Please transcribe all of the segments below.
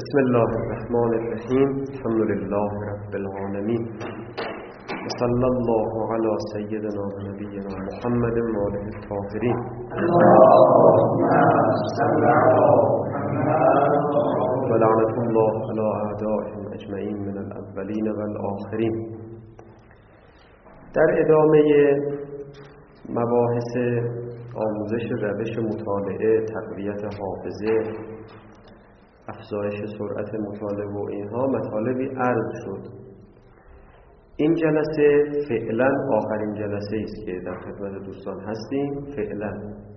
بسم الله الرحمن الرحیم. الحمد لله رب العالمین و صلی الله علی سیدنا و نبینا محمد و آله الطاهرین. و لعنة الله علی اعدائهم اجمعین من الاولین و الاخرین. در ادامه مباحث آموزش روش مطالعه، تقویت حافظه، افزایش سرعت مطالعه و اینها مطالبی عرض شد. این جلسه فعلا آخرین جلسه است که در خدمت دوستان هستیم. فعلا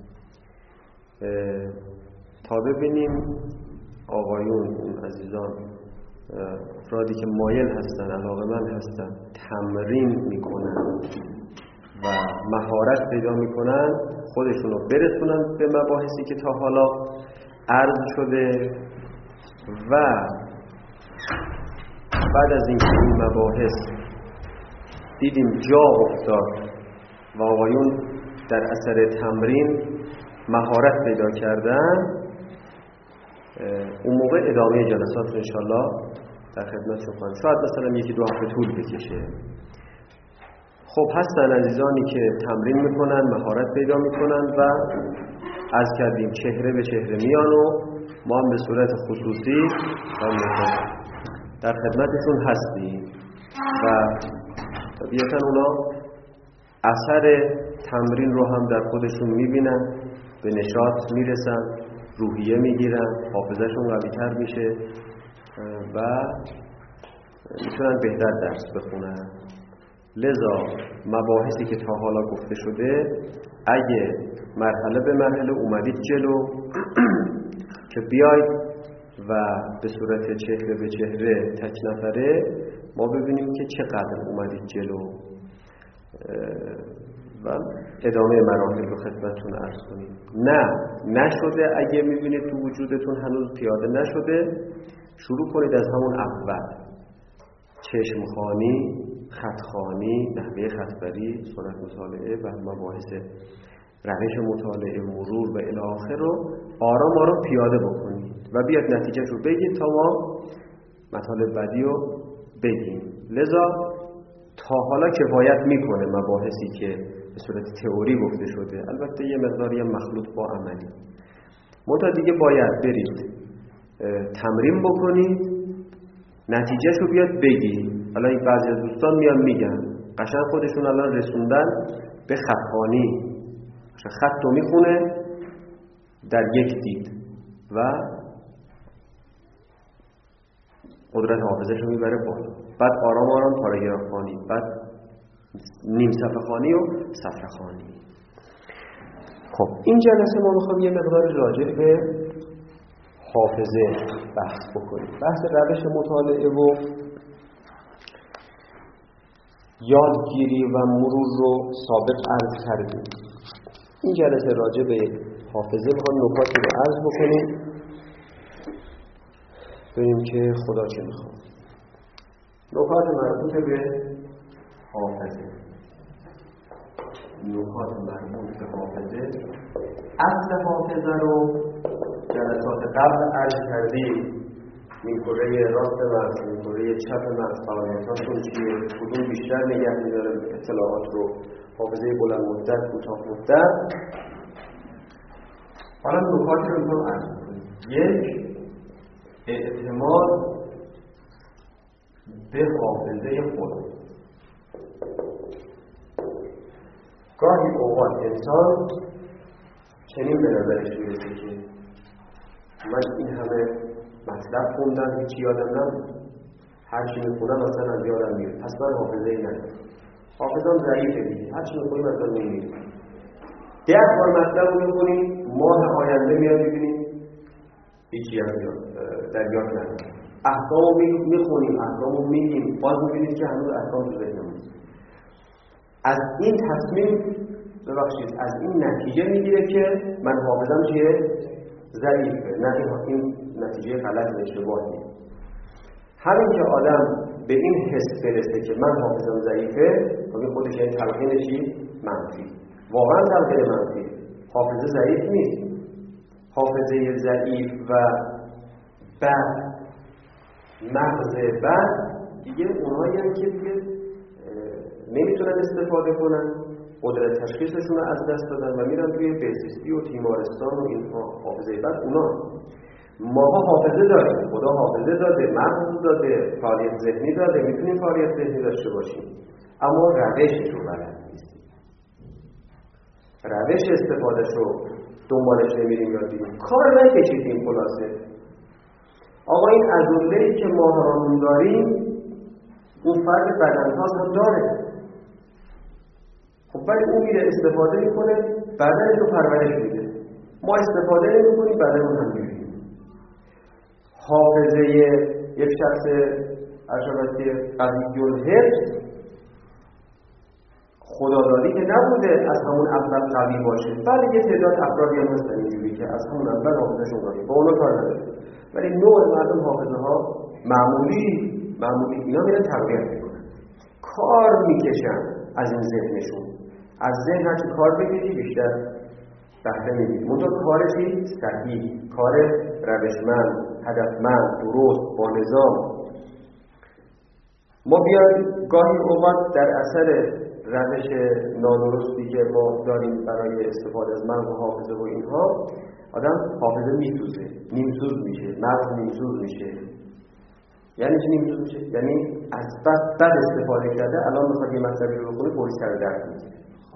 تا ببینیم آقایون، اون عزیزان، افرادی که مایل هستن، علاقه‌مند هستن، تمرین میکنن و مهارت پیدا میکنن، خودشون رو برسونن به مباحثی که تا حالا عرض شده و بعد از اینکه این مباحث دیدیم جا افتاد و آقایون در اثر تمرین مهارت پیدا کردن، اون موقع ادامه جلسات رو انشالله در خدمتشون خواهیم. شاید مثلا یکی دو هفته طول بکشه. خب هستن عزیزانی که تمرین میکنن، مهارت پیدا میکنن و عرض کردیم چهره به چهره میان و ما هم به صورت خصوصی در خدمتشون هستیم و طبیعتا اونا اثر تمرین رو هم در خودشون میبینن، به نشاط میرسن، روحیه میگیرن، حافظهشون قوی‌تر میشه و میتونن بهتر درس بخونن. لذا مباحثی که تا حالا گفته شده، اگه مرحله به مرحله اومدید جلو که بیاید و به صورت چهره به چهره تک نفره ما ببینیم که چقدر اومدید جلو و ادامه مراحل رو خدمتتون عرض کنیم. نشده، اگه میبینید تو وجودتون هنوز پیاده نشده، شروع کنید از همون اول: چشمخوانی، خطخوانی، نحوه خطبری، سنت مطالعه و مباحث روش مطالعه، مرور و الی آخر رو آرام آرام پیاده بکنید و بیاد نتیجه رو بگید تا ما مطالب بعدی رو بگیم. لذا تا حالا کفایت میکنه مباحثی که به صورت تئوری گفته شده، البته یه مقداری مخلوط با عملی. منتها دیگه باید برید تمرین بکنید، نتیجهش رو بیاد بگید. الان این بعضی از دوستان میان میگن قشنگ خودشون الان رسوندن به خطخوانی، خط رو میخونه در یک دید و قدرت حافظش رو میبره بالا. بعد آرام آرام پاراگراف خوانی، بعد نیم صفحه خوانی و صفحه خوانی. خب این جلسه ما میخوام یه مقدار راجع به حافظه بحث بکنیم. بحث روش مطالعه و یادگیری و مرور رو سابق عرض کردیم. این جلسه راجع به حافظه میخوام نکاتی رو عرض بکنیم، ببینیم که خدا چه میخواد. نکات مربوط به حافظه، نکات مربوط به حافظه. اصل حافظه رو جلسات قبل عرض کردیم. این کره راست مغز، این کره چپ مغز، فعالیتاشون چیه، کدوم بیشتر نگه می‌داره اطلاعات رو، حافظه بلند مدت، کوتاه مدت. حالا نکاتی رو می‌خوام عرض کنم. یک، اعتماد به حافظه خود. گاهی اوقات انسان چنین به نظرش میرسه که من این همه مطلب خوندم هیچی یادم نمید، هر چی میخونم اصلا از یادم میره، پس من حافظه‌ای ندارم، حافظه‌ام ضعیفه دیگه، هر چی میخونیم اصلا نمیره. 10 بار مطلب رو میخونیم، ماه آینده میاد میبینیم هیچی در یاد نداریم. احکام رو میخونیم، احکام رو میگیم، باز میبینیم که هنوز احکام تو ذهنمون. از این تصمیم از این نتیجه میگیره که من حافظه‌ام چیه؟ ضعیفه. نه، این نتیجه غلط و اشتباهی. همین که آدم به این حس برسه که من حافظه‌ام ضعیفه، خب خودش یعنی تلقین چی؟ منفی. واقعا تلقین منفی. حافظه ضعیف نیست. حافظه ضعیف و بد مغز بعد دیگه اونهایی هم که دیگه نمیتونن استفاده کنن، قدرت تشخیصشون رو از دست دادن و میرن توی بهزیستی و تیمارستان و اینها. حافظه بعد اونا، ماها حافظه داریم، خدا حافظه داده، مغز داده، فعالیت ذهنی داده، میتونیم فعالیت ذهنی داشته باشیم، اما روشش رو بلد نیستیم، روش استفادهش رو دنبالش نمیریم یاد بگیریم، کار نکشیدیم. خلاصه آقا این عضله‌ای که ما همون داریم اون فرد بدنساز هم داره، خب ولی اون میره استفاده میکنه، بدنش رو پرورش میده، ما استفاده نمیکنیم، بدنمون هم میبینیم. حافظه یک شخص اشرافی قوی الحفظ خدادادی که نبوده از همون اول قوی باشه، ولی یه تعداد افرادی هم هستن اینجوری که از همون اول حافظه‌شون قویه، با اونا کار نداره، ولی نوع مردم حافظه ها معمولی اینا میرن تقویت میکنن، کار میکشن از این ذهنشون، از ذهن هرچی کار بگیری بیشتر بهره میگیری. منطقه کارشی صحیح، کار روشمند، هدفمند، درست، با نظام. ما بیایم گاهی اوقات در اثر روش نادرستی که ما داریم برای استفاده از مغز و حافظه و اینها، آدم حافظه میسوزه، نیمسوز میشه، مغز نیمسوز میشه. یعنی چی نیمسوز میشه؟ یعنی از بد استفاده کرده، الان میخواد یه مطلبی رو بخونه فوری سردرد میگیره،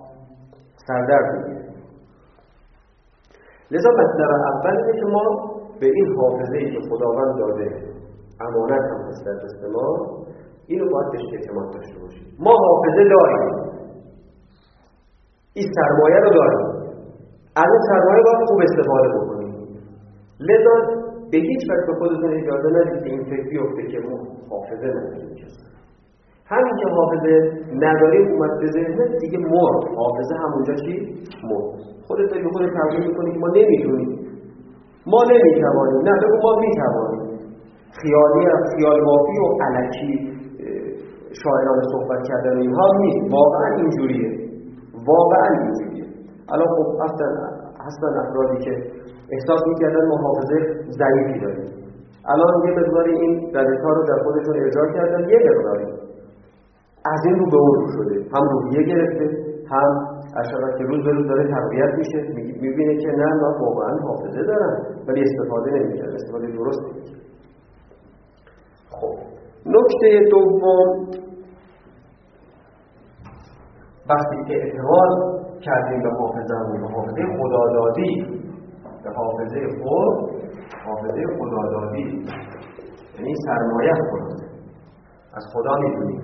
لذا مطلب اول اینه که ما به این حافظه‌ای که خداوند داده امانت هم هست در دست ما، اینو باید بهش اعتماد داشته باشیم. ما حافظه داریم، این سرمایه رو داریم، از این سرمایه باید خوب استفاده بکنیم. لذا به هیچ وجه به خودتون اجازه ندید که این فکر بیفته که ما حافظه نداریم. همین که حافظه نداریم اومد به ذهنت دیگه مرد، حافظه همونجا چی؟ مرد. خودت داری به خودت تبیین میکنی که ما نمیتونیم، ما نمیتوانیم، نه بگو ما میتوانیم. خیال بافی و الکی شاعران صحبت کردن اینها نیست، واقعا اینجوریه، الان خب هستن افرادی که احساس میکردن ما حافظه ضعیفی داریم، الان یه مقداری این روش‌ها رو در خودشون ارجاع کردن، یه مقداری از این رو به اون رو شده، هم روحیه گرفته، هم اشرافی که روز به روز داره تقویت میشه، میبینه که نه من واقعا حافظه دارم ولی استفاده نمیکنم، استفاده درست نمیکنم. خب نکته دوم، وقتی که اعتماد کردیم به حافظه‌مون، به حافظه خدادادی، به حافظه خدادادی، یعنی سرمایه خود از خدا میدونیم،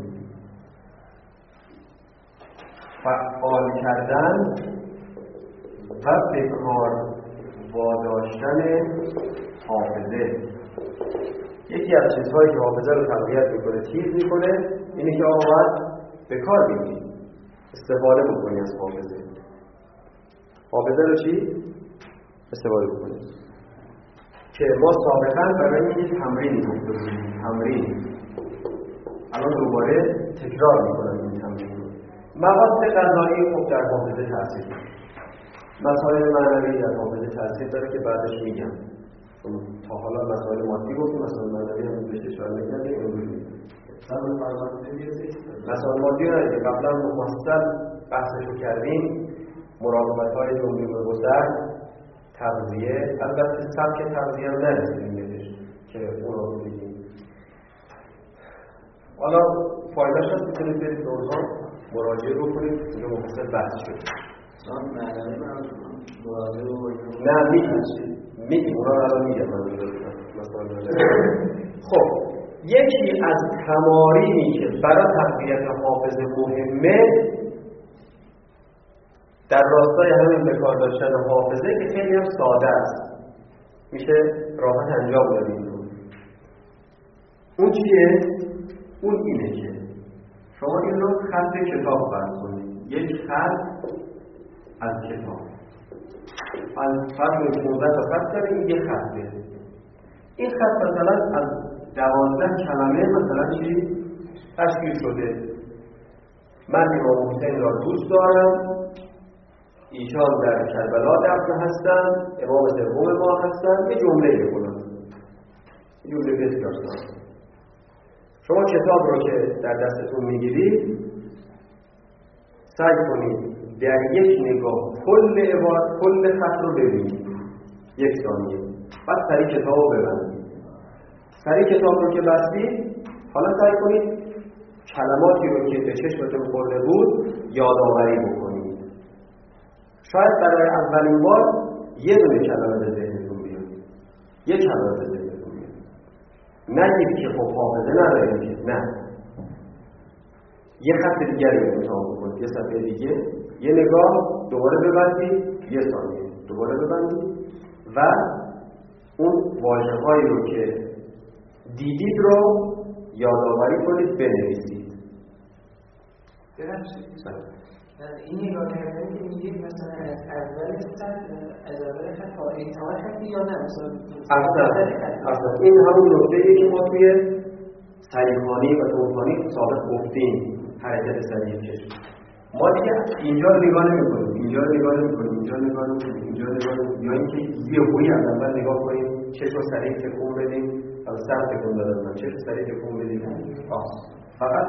فعال کردن و به کار واداشتن حافظه. یکی از چیزهایی که حافظه رو تقویت میکنه، تیز میکنه، اینه که آقا باید به کار بگیری، استفاده بکنی از حافظه. حافظه رو چی؟ استفاده بکنی. که ما سابقا برای این تمرین گفته بودیم، تمرین. الان دوباره تکرار میکنم این تمرین رو. مواد غذایی خب در حافظه تاثیر داره. مسائل معنوی در حافظه تاثیر داره که بعدش میگم. تا حالا مسائل مادی گفتیم، مسائل معنوی هم بهش اشاره نکردیم، امروز میگم. مسائل مادی رو که قبلا مفصل بحثش کردیم، مراقبت‌های جمعی گذر، تغذیه، البته سبک تغذیه رو نرسیدیم بهش که اون رو بگیم. حالا فایده‌اش هست میتونید برید به اونها مراجعه بکنید، اینجا مفصل بحث شد. نه میگیم اونا رو الان میگم خب یکی از تمارینی که برای تقویت حافظه مهمه در راستای همین به کار داشتن حافظه که خیلی هم ساده است، میشه راحت انجام دادیم رو. اون چیه؟ اون اینه که شما این رو خط کتاب فرض کنید، یک خط از کتاب، از فرض 15 تا خط داریم، یه خطه. این خط مثلا از 12 کلمه مثلا چی تشکیل شده. من امام حسین را دوست دارم، ایشان در کربلا دفن هستند، امام سوم ما هستند، یه جمله بکنم، یه جمله بسیار ساده. شما کتاب رو که در دستتون میگیرید سعی کنید در یک نگاه کل خط رو ببینید، 1 ثانیه، بعد سری کتاب رو ببندید. سری کتاب رو که بستید حالا سعی کنید کلماتی رو که به چشمتون خورده بود یادآوری بکنید. شاید برای اولین بار یه دونه کلمه به ذهنتون بیاد، یه کلمه به ذهنتون بیاد. نگید که خب حافظه نداریم که، نه، یه خط دیگری رو امتحان بکنید، یه صفحه دیگه، یه نگاه، دوباره ببندید، 1 ثانیه، دوباره ببندید و اون واژه‌هایی رو که دیدید رو یادآوری کنید، بنویسید. این نگاه کردن که میگید مثلا از اول از اول خط تا انتهای خطی یا نه؟ اصلا این همون نکته‌ایه که ما توی سریع‌خوانی و طول‌خوانی سابق گفتیم، حرکت سریع چشم. ما دیگه اینجا رو نگاه نمی‌کنیم، اینجا رو نگاه نمی‌کنیم، اینجا رو نگاه نمی‌کنیم، اینجا رو نگاه نمی‌کنیم، یا اینکه یهویی از اول نگاه کنیم، چشم سریع تکون بدیم، از سر تکون دادن، چشم سریع تکون بدیم. فقط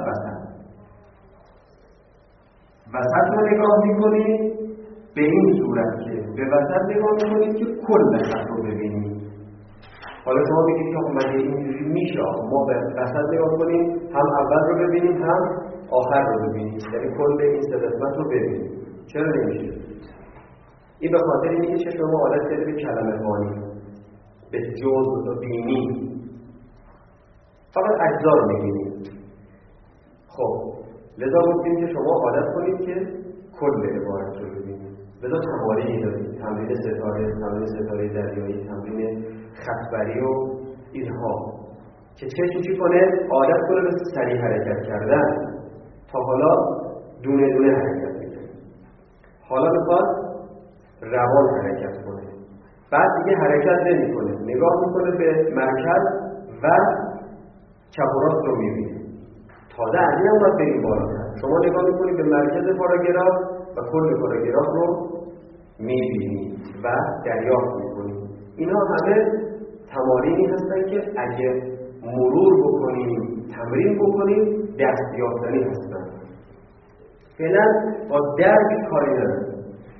وسط رو نگاه میکنید به این صورت که به وسط نگاه میکنید که کل خط رو ببینید. حالا شما بگید که مگه اینجوری میشه؟ ما به وسط نگاه کنیم، هم اول رو ببینیم هم آخر رو ببینیم، یعنی کل این 3 قسمت رو ببینیم. چرا نمیشه؟ این به خاطر اینه که چشم ما عادت کرده به کلمه خوانی، به جزء و بینی، فقط اجزا رو میبینید. خب لذا گفتیم که شما عادت کنید که کل عبارت رو ببینید. لذا تمارینی دارید، تمرین ستاره دریایی، تمرین خطبری و اینها که چشم چی کنه؟ عادت کنه به سریع حرکت کردن. تا حالا دونه دونه حرکت میکنه، حالا میخواد روان حرکت کنه. بعد دیگه حرکت نمی کنه، نگاه میکنه به مرکز و چپ و راست رو میبینه. تازه از این هم باید بریم بالاتر. شما نگاه میکنید به مرکز پاراگراف و کل پاراگراف رو میبینید و دریافت میکنید. اینا همه تمارینی هستن که اگه مرور بکنیم، تمرین بکنیم، دست یافتنی هستن. فعلا با درک کاری نداریم.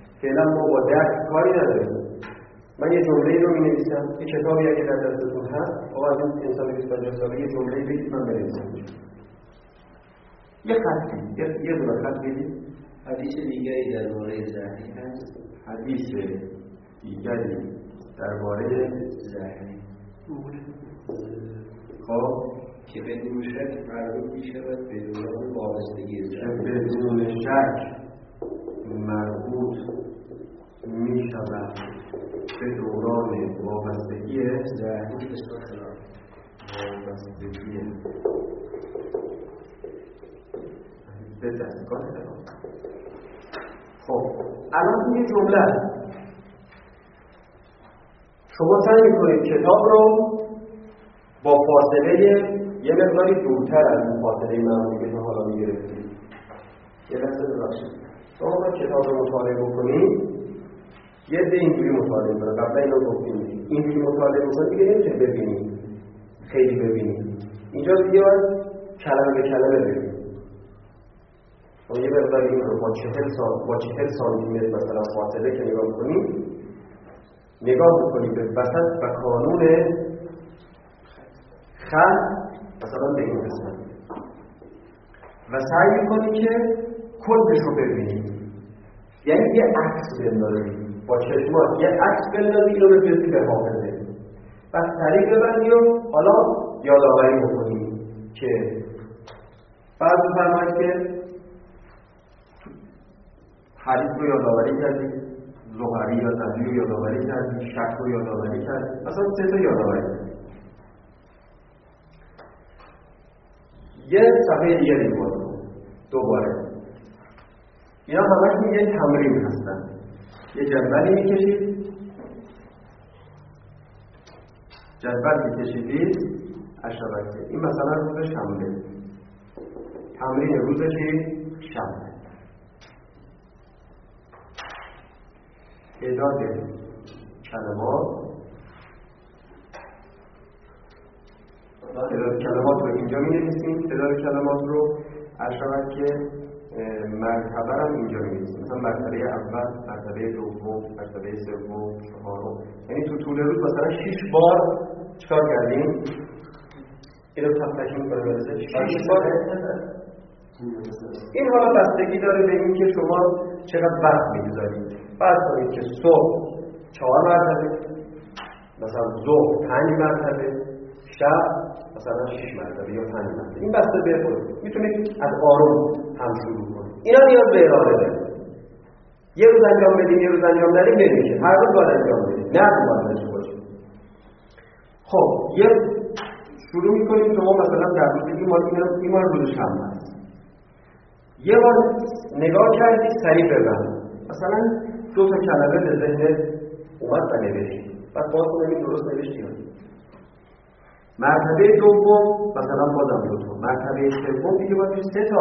من یه جمله رو می‌نویسم، یه کتابی اگه در دستتون هست، آقا از این انسان 25 ساله یه جمله بگید من بنویسم. یه خطی، یه دونه خط بگید. حدیث دیگری درباره زهری هست. حدیث دیگری درباره زهری خب که بدون شک مربوط می‌شود به دوران وابستگی زهری، بدون شک مربوط می‌شود به دوران وابستگی زهری به سخنان وابستگی به دستگاه دارم. خب الان یه جمله شما سعی می‌کنید کتاب رو با فاصله یه مقداری دورتر از این فاصله معمولی که حالا می‌گرفتید. یه لحظه ببخشید. شما باید کتاب رو مطالعه بکنید. یه عده اینجوری مطالعه کنه، قبلا اینو گفتیم. اینجوری مطالعه بکنید دیگه نمی‌تونید ببینید. خیلی ببینید. اینجا دیگه باید کلمه به کلمه ببینید. شما یه مقداری این رو با 40 سانتی متر مثلا فاصله که نگاه کنید، نگاه بکنید به وسط و کانون خط مثلا به این قسمت و سعی میکنید که کلش رو ببینید. یعنی یه عکس بندازید با چشمات، یه عکس بندازید رو بفرستید به حافظه، بعد سریع ببندید و حالا یادآوری بکنید که بعد بفرمایید که حدیث رو یادآوری کردید، زهری یا نبی رو یادآوری کردید، شک رو یادآوری کردید، مثلا 3 تا یادآوری کردید. یه صفحه دیگه نگاه کنید. دوباره اینا همشون یه تمرین هستن. یه جدولی میکشید، جدول میکشیدید اشتراکی. این مثلا روز شنبه، تمرین روز شنبه، تعداد کلمات رو اینجا می‌نویسیم تعداد کلمات رو، اشاره که مرتبه هم اینجا می‌نویسیم. مثلا مرتبه اول، مرتبه دوم، مرتبه سوم، چهارم. یعنی تو طول روز مثلا 6 بار چیکار کردیم؟ اینو تفکیک می‌کنیم. 6 بار. این حالا بستگی داره به اینکه شما چقدر وقت می‌گذارید. فرض کنید که صبح 4 مرتبه، مثلا ظهر 5 مرتبه، شب مثلا 6 مرتبه یا 5 مرتبه. این بسته به خودتون. میتونید از آروم هم شروع کنید. اینا نیاز به اراده داره. یه روز انجام بدیم، یه روز انجام ندیم نمیشه. هر روز باید انجام بدیم. نه باید داشته باشیم. خب یه شروع میکنیم شما مثلا در روز این مال روز شنبه است. یه بار نگاه کردی سریع ببند. مثلا 2 تا کلمه به ذهنت اومد و نوشتی. بعد باز کنید درست نوشتی. مرتبه دوم مثلا بازم 2 تا. مرتبه سوم دیگه باید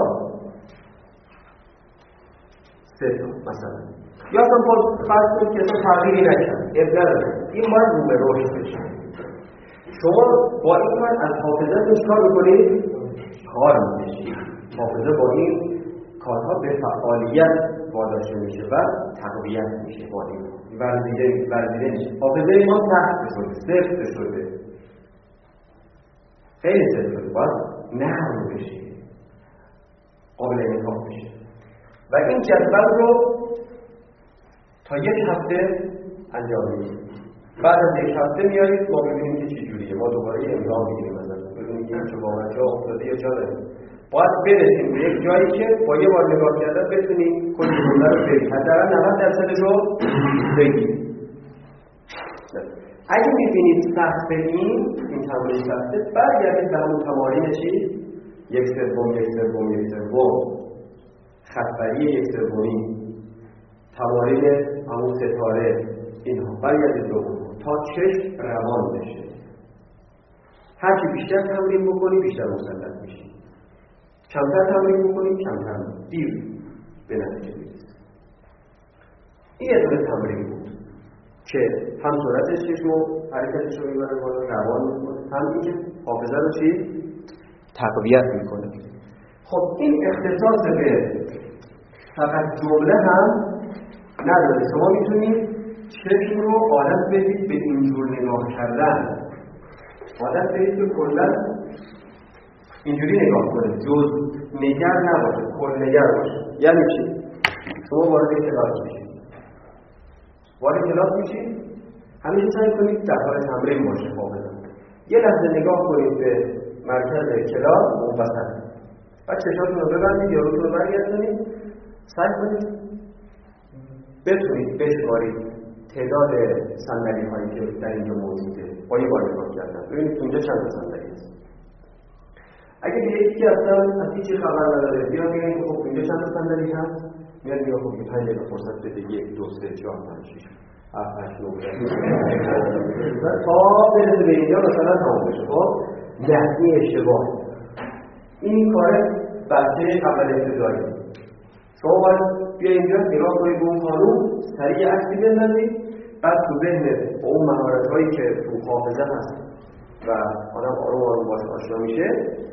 3 تا مثلا. یا اصلا باز فرض کنید که اصلا تغییری نکرد. ابداع این باید رو به رشد بشه. شما با این باید از حافظه چیکار میکنید؟ کار میکشید. حافظه با این کارها به فعالیت واداشته میشه و تقویت میشه با این ورزیده میشه. حافظه ما سخت شده، سفت شده، خیلی سفت شده، باید نرم بشه، قابل انعطاف بشه. و این جدول رو تا 1 هفته انجام میدیم. بعد از 1 هفته میارید ما ببینیم که چی جوریه. ما دوباره امضا میگیریم مثلا ببینیم که چه واقعا جا افتاده یا جا داره. باید برسیم به یک جایی که با یه بار نگاه کردن بتونیم کل جمله رو بگیم. حداقل 90% رو بگیم. اگه می‌بینید سخته این تمرین سخته، برگردید به همون تمارین چی؟ 1/3 خط‌بری 1/3 تمارین همون ستاره اینها برگردید تا چشم روان بشه. هرچی بیشتر تمرین بکنی بیشتر مسلط میشی. کمتر تمرین بکنیم کمتر دیر به نتیجه میرسیم. این یه دونه تمرین بود که هم سرعت چشم و حرکتش رو میبره بالا، روان میکنه، هم اینکه حافظه رو چی؟ تقویت میکنه. خب این اختصاص به فقط جمله هم نداره. شما میتونید چشم رو عادت بدید به اینجور نگاه کردن. عادت بدید که کلا اینجوری نگاه کنه، جز نگر نباشه، کل نگر باشه. یعنی چی؟ شما وارد کلاس میشید. وارد کلاس میشید، همیشه سعی کنید در حال تمرین باشه حافظه. یه لحظه نگاه کنید به مرکز کلاس اون وسط. بعد چشاتون رو ببندید یا روتون رو برگردونید. سعی کنید بتونید بشمارید تعداد صندلی هایی که در اینجا موجوده با یه بار نگاه کردن. ببینید اینجا چند صندلی هست. اگه یکی که اصلا از هیچی خبر نداره بیا میگه خب اینجا چند صندلی هست؟ میاد میگه خب 5 دقیقه فرصت بده 1 2 3 4 5 6 7 8 9 تا برسه به اینجا مثلا تمام بشه. خب نه این اشتباه. این کار بچه اول ابتدایی. شما باید بیا اینجا نگاه کنید به اون قانون، سریع عکسی بندازید، بعد تو ذهن اون مهارت‌هایی که تو حافظه هست و آدم آروم آروم باش آشنا میشه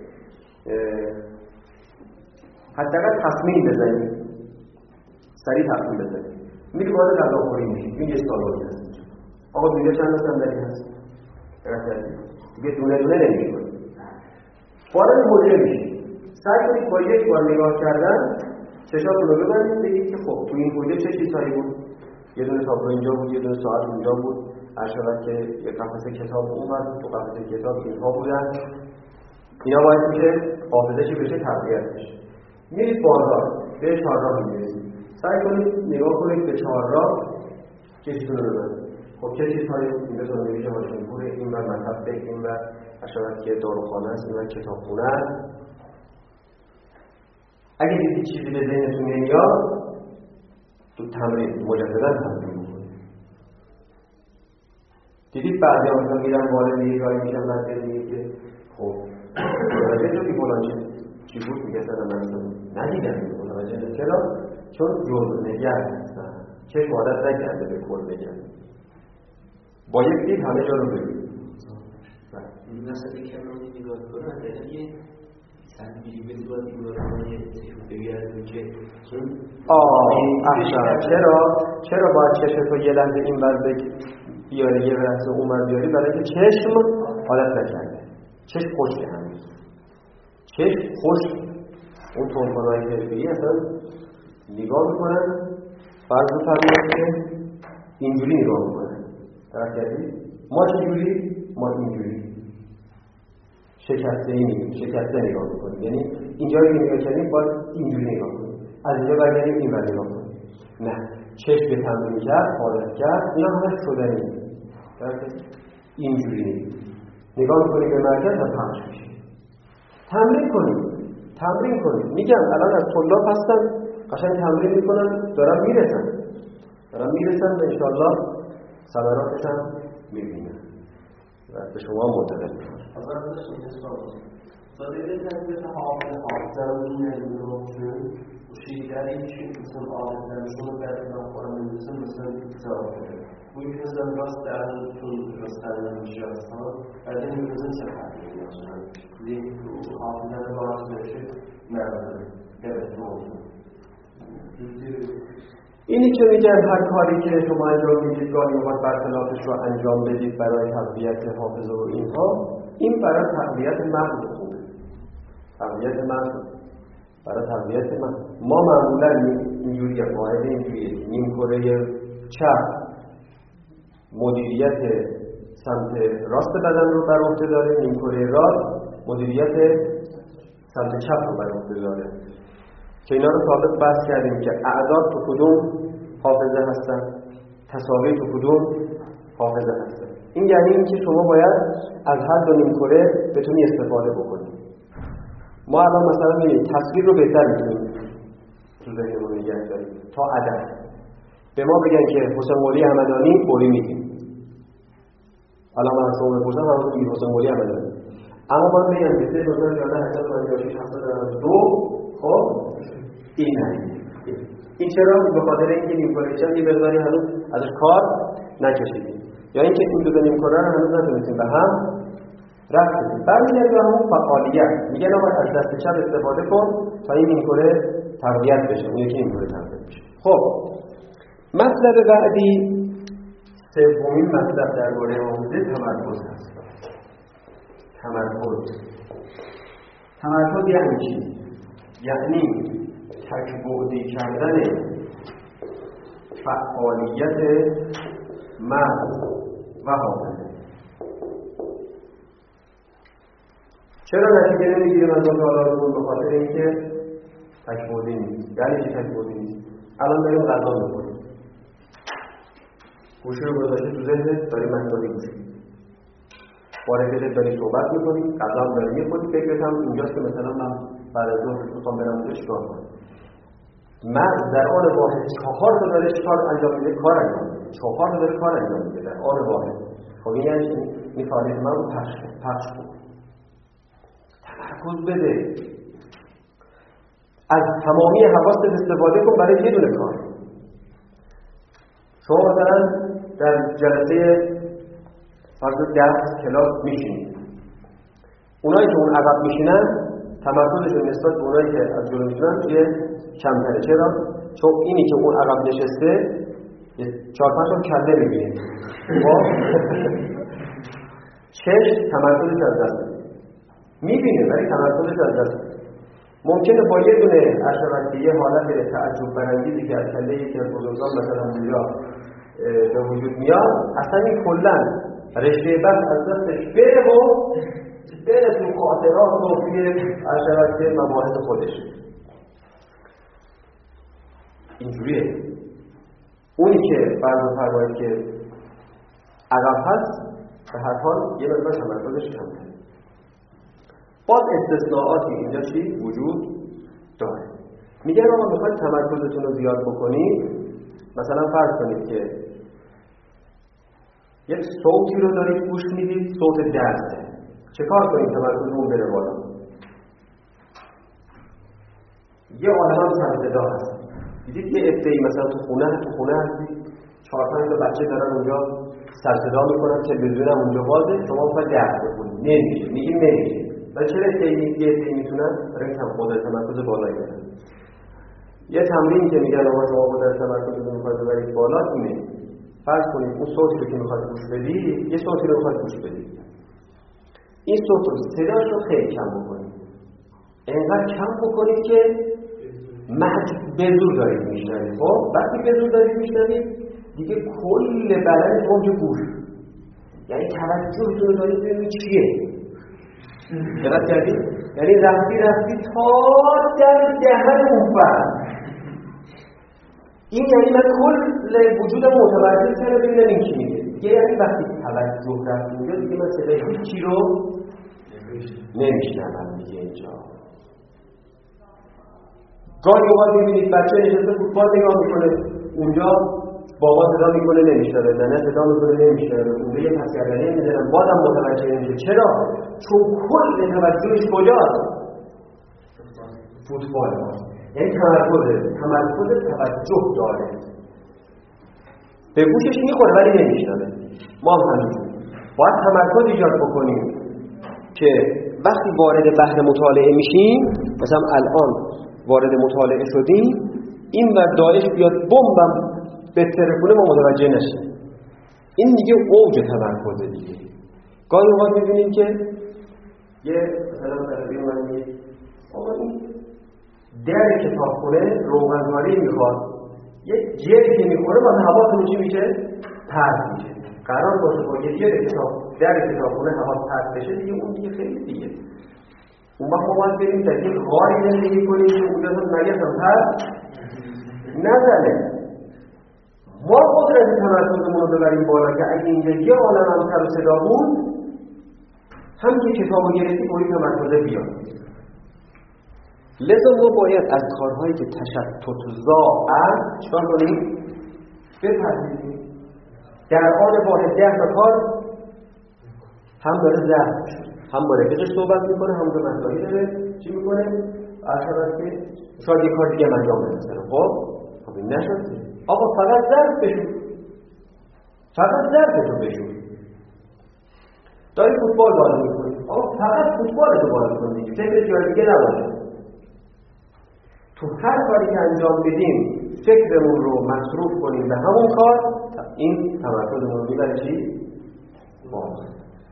حداقل تصمیم بزنید، سریع تصمیم بزنید. میری وارد غذاخوری میشید، این یه سالونی هست. آقا دونه چند صندلی هست؟ دیگه دونه دونه نمی‌کنید. وارد حجره میشید. سعی کنید با یک بار نگاه کردن چشاتون رو ببندید، بگید که خب تو این حجره چه چیزهایی بود؟ یه دونه تابلو اینجا بود، یه دونه ساعت اونجا بود، عشقت که یه قفسه کتاب اومد، تو قفسه کتاب اینها بودن. اینا باید میشه حافظه چی بشه؟ تقویت بشه. میرید بازار، به چهارراه میرسید. سعی کنید نگاه کنید به چهارراه چشتون رو ببندید. خب چه چیزهایی اینجا تو نمیشه ماشین پوره، این بر مطب، این بر عشقت که داروخانه است، این بر کتابخونه است. اگه دیدید چیزی به ذهنتون نمیاد، تو تمرین مجددا تمرین بکنید. دیدید بعضی آنها میرن وارد یه جایی میشن بعد ببینید که خب متوجه شدی فلان چی بود میگه اصلا من ندیدم. متوجه شدید چرا؟ چون جزء هستن، چشم عادت نکرده به کل بگن. با یک دید همه جا رو ببینید. مثلا که من نگاه کنم دقیقا یه سنگیری بدی باید دیگرانه تشون بگردیم که چرا باید چشم تو یه لحظه این بر بیاری یه لحظه اون بر بیاری؟ برای که چشم حالت نکرده، چشم خشکه هنوز، چشم خشک. اون تونکنهای حرفه‌ای اصلا نگاه میکنن، فرض بفرمایید که اینجوری نگاه میکنن، درک کردی؟ ما چجوری؟ ما اینجوری شکسته نگاه میکنیم، یعنی اینجا رو نگاه کردیم باید اینجوری نگاه کنیم، از اینجا برگردیم این ور نگاه کنیم. نه، چشم تمرین کرد، حالت کرد، اینا همه شدنیه. اینجوری نگاه میکنیم به مرکز و پخش میشه. تمرین کنیم. میگم الان از طلاب هستن قشنگ تمرین میکنن، دارن میرسن و انشاءالله ثمراتش هم میبینن و به شما منتقل میکنن. But it is as if the heart and heart ceremony and the doctrine, she carried some of them, some of that of one and some of we can understand to understand and just and then we can say the half an hour session never get it wrong. اینی که میگن هر کاری که شما انجام میدید گاهی اوقات برخلافش رو انجام بدید برای تقویت حافظه و اینها، این برای تقویت مغز خوبه. برای تقویت مغز ما معمولا اینجوریه، قاعده اینجوریه، نیم کره چپ مدیریت سمت راست بدن رو بر عهده داره، نیم کره راست مدیریت سمت چپ رو بر عهده داره که اینا رو ثابت بحث کردیم که اعداد تو کدوم حافظه هستن، تصاویر تو کدوم حافظه هستن. این یعنی این که شما باید از هر دو نیم کره بتونی استفاده بکنید. ما الان مثلا میگیم تصویر رو بهتر میتونیم تو ذهنمون نگه داریم تا عدد. به ما بگن که حسین قلی همدانی قلی میگیم، الان من شما بپرسم همون میگیم حسین قلی همدانی، اما من میگم که 3,11,852 خب این چرا؟ به خاطر اینکه نیم کره چند یه مقداری هنوز ازش کار نکشیدیم، یا اینکه این دو نیم کره رو هنوز نتونستیم به هم رفت بدیم. برمیگردیم به همون فعالیت، میگن آقا از دست چپ استفاده کن تا این نیم کره تقویت بشه، اون یکی نیم کره تقویت بشه. خب مطلب بعدی، سومین مطلب درباره حافظه تمرکز هست. تمرکز یعنی چی؟ یعنی تک‌بعدی کردن فعالیت مغز و حافظه. چرا نتیجه نمیگیریم از مطالعاتمون؟ به خاطر اینکه تک‌بعدی نیست. یعنی چی تک‌بعدی نیست؟ الان داریم غذا می‌خوریم، گوشی رو گذاشتی تو ذهنت، داری مسئله گوشی وارد دلت، داری صحبت می‌کنی، غذا هم داری می‌خوری، فکرت هم اینجاست که مثلا من بعد از ظهر می‌خوام برم اونجا چیکار کنم. مغز در آن واحد 4 تا داره کار انجام میده، 4 تا داره کار انجام میده در آن واحد. خب این یعنی این فعالیت من رو پخش کن، تمرکز بده، از تمامی حواست استفاده کن برای یه دونه کار. شما مثلا در جلسه فرض درس کلاس میشینید، اونایی که اون عقب میشینن تمرکزشون نسبت به اونایی که از جلو میشینن توی کمتره. چرا؟ چون اینی که اون عقب نشسته 4-5 تا کله میبینید، چشم تمرکزش از دست میبینه ولی تمرکزش از دست. ممکنه با یه دونه اشارت یه حالت تعجب برانگیزی که از کله یکی از بزرگان مثلا اونجا به وجود میاد، اصلا این کلا رشته بحث از دستش بره و بره تو خاطرات و توی اشارت مباحث خودش. اینجوریه. اونی که فرض فرمایید که عقب هست به هر حال یه مقدار تمرکزش کمتره. باز استثناءاتی اینجا چی وجود داره. میگن آقا میخواید تمرکزتون رو زیاد بکنید، مثلا فرض کنید که یک صوتی رو دارید گوش میدید، صوت درسه، چه کار کنید تمرکزمون بره بالا؟ یه عالم سر صدا هست، دیدید یه عده‌ای مثلا تو خونه هستی، 4-5 تا بچه دارن اونجا سر صدا میکنن، تلویزیونم اونجا بازه، شما میخواید درس بخونید نمیشه، میگیم نمیشه. و چرا یه میتونن؟ برای اینکه قدرت تمرکز بالایی دارن. یه تمرین که میگن آقا شما قدرت تمرکز رو میخواید ببرید بالا، اینه. فرض کنید اون صوتی رو که میخواید گوش بدید، یه صوتی رو میخواید گوش بدید. این صوت رو صداش رو خیلی کم بکنید. اینقدر کم بکنید که به زور دارید میشنوید. خب وقتی به زور دارید میشنوید دیگه کل بدن اونجا گوش، یعنی توجهتون رو دارید ببینید چیه. دقت کردید؟ یعنی رفتی تا در دهن اون فرد. این یعنی من کل وجودم متوجه کنم ببینم این چی میگه. یعنی وقتی توجه رفت اونجا دیگه من صدای هیچی رو نمیشنوم دیگه اینجا. گاهی اوقات میبینید بچه نشسته فوتبال نگاه میکنه، اونجا بابا صدا میکنه نمیشنوه، ننه صدا میکنه نمیشنوه، اونجا یه پسگردنی میزنن بازم متوجه نمیشه. چرا؟ چون کل توجهش کجاست؟ فوتبال هاست. یعنی تمرکز توجه داره، به گوشش میخوره ولی نمیشنوه. ما هم همینجور باید تمرکز ایجاد بکنیم که وقتی وارد بحر مطالعه میشیم، مثلا الان وارد مطالعه شدیم، این ور داعش بیاد بمبم به تلفن ما متوجه نشیم. این دیگه اوج تمرکزه دیگه. گاهی اوقات میبینیم که یه مثلا طرفی من میگه آقا این در کتابخونه روغنکاری میخواد، یه جری که میخوره واسه حواسمون چی میشه؟ پرت میشه. قرار باشه با یه جر در کتابخونه حواس پرت بشه دیگه، اون دیگه خیلی دیگه. اون وقت ما باید بریم در یک غاری زندگی کنیم که اونجا مگه پرت نزنه. ما قدرت تمرکزمون رو ببریم بالا که اگه اینجا یه عالم هم سر و صدا بود، هم که کتابو گرفتی باید تمرکزه بیاد. لذا ما باید از کارهایی که تشتت زا چکار کنیم؟ بپردازیم. در آن واحد 10 تا کار هم داره ضبط میشه، هم با رفیقش صحبت میکنه، هم داره مسائلی داره چی میکنه؟ عرض که شاید یه کار دیگه انجام بده مثلا. خب این نشد. آقا فقط ضبط بشون، فقط ضبطتو بشون. داری فوتبال بازی میکنی، آقا فقط فوتبالتو بازی کنی، فکر جای دیگه نباشه. تو هر کاری که انجام بدیم فکرمون رو مصروف کنیم به همون کار، این تمرکزمون رو میبره چی؟ باز.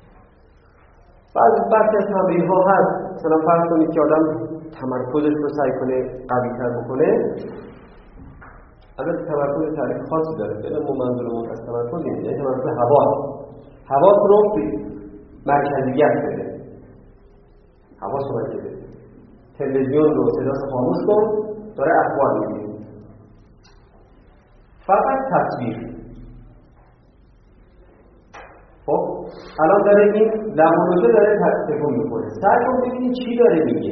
بعضی از تمرین‌ها هست، مثلا فرض کنید که آدم تمرکزش رو سعی کنه قوی‌تر بکنه. البته تمرکز تعریف خاصی داره. فعلا ما منظورمون از تمرکز اینه، یعنی تمرکز حواس رو مرکزیت بده. حواس رو مرکزیت بده. تلویزیون رو صداش خاموش کن، داره اخبار میگه. فقط تصویر. خب الان داره این لمونوزه داره تکون میکنه، سعی کن ببینید چی داره میگه.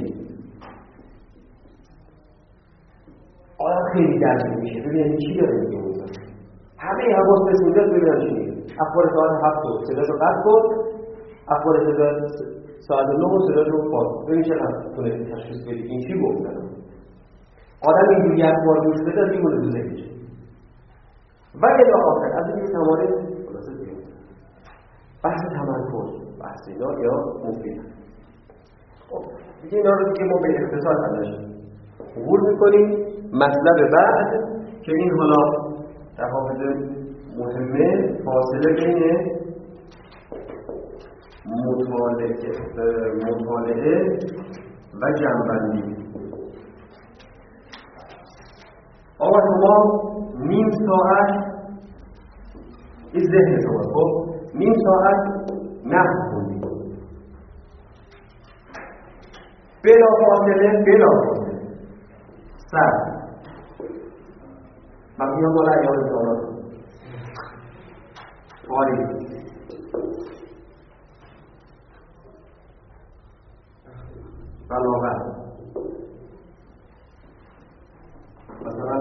آیا خیلی درد میشه ببینید چی داره میگه اونجا. همه حواس به اونجا ببینن چی میگه. اخبار ساعت 7 صداشو قطع کن، اخبار ساعت 9 صداشو باز. ببین چقدر تونه تشخیص بدی این چی گفتن. آدم اینجوری اخبار گوش بده میمونه تو ذهنش. و الی آخر از این تمارین خلاصه بیاد. بحث تمرکز، بحث اینا یا مفید. خب دیگه اینا رو دیگه ما به اختصار ازش عبور میکنیم. مطلب بعد که این حالا تفاوت مهمه، فاصله بین مطالعه و جنبندی. آقا شما نیم ساعت این ذهن شما خب نیم ساعت نفس کنید بلا فاصله سر من میام بالا ایام امتحانات آری بلاغت مثلا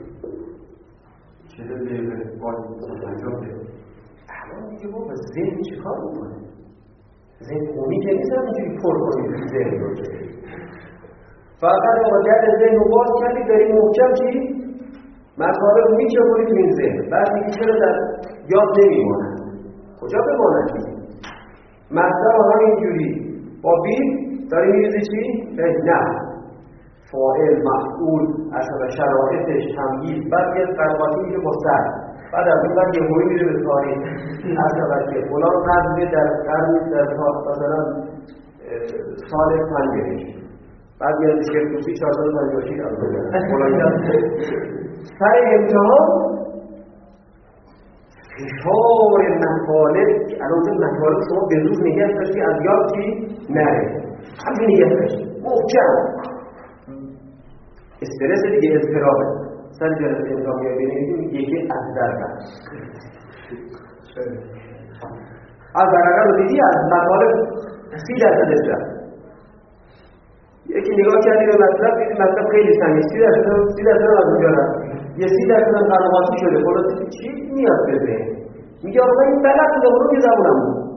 40 دقیقه باید انجام بده. الان دیگه با ذهن چیکار میکنه؟ ذهن اونی که نیست همینجوری پر کنید ذهن رو که فقط آگرد ذهن رو باز کردید دارید محکم چی؟ مطالب رو میچه برید تو این ذهن. بعد میگه چرا در یاد نمیمونه. کجا بماند؟ مصدر همینجوری با بی داری میریزی چی؟ نه فاعل، مفعول، اصلا شرایطش، تمییز، بعد یه قرباتی میگه با سر، بعد از اون بعد یه هوی میره به تاریخ اصلا که فلان قرضه در قرن در مثلا سال 5 بعد میاد میشه روزی 456 از فلان سر امتحان فشار مطالب که الان مطالب شما به زور نگه داشتی از یاد چی؟ نره همین نگه داشتی محکم استرس دیگه اضطرابه سر جلسه انتامی ها بینیدیم یکی از درگاه از درگاه رو دیدی از مطالب 30% اضطراب یکی نگاه کردی به مطلب دیدی مطلب خیلی سنگی 30% از اونجا رفت یه 30% هم قرماتی شده خلاصی چی میاد بده میگه آقا این بلد بوده برو یه زبونم بود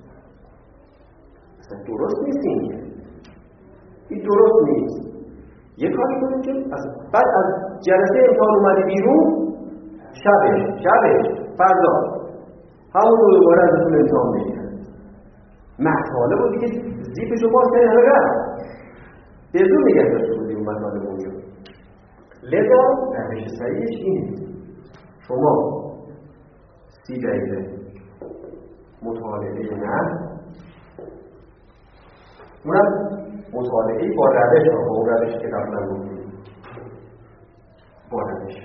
اصلا درست نیست این درست نیست یه کاری کنیم که بعد از جلسه امتحان اومده بیرون شبش فردا همون رو دوباره ازتون امتحان بگیرن مطالب رو دیگه زیپشو باز کنید همه رفت به زور نگه داشته بودیم مطالب اونجا لذا روش صحیحش اینه شما 30 دقیقه مطالعه نه اونم مطالعه با روش ها با اون روش که قبلا گفتیم با روش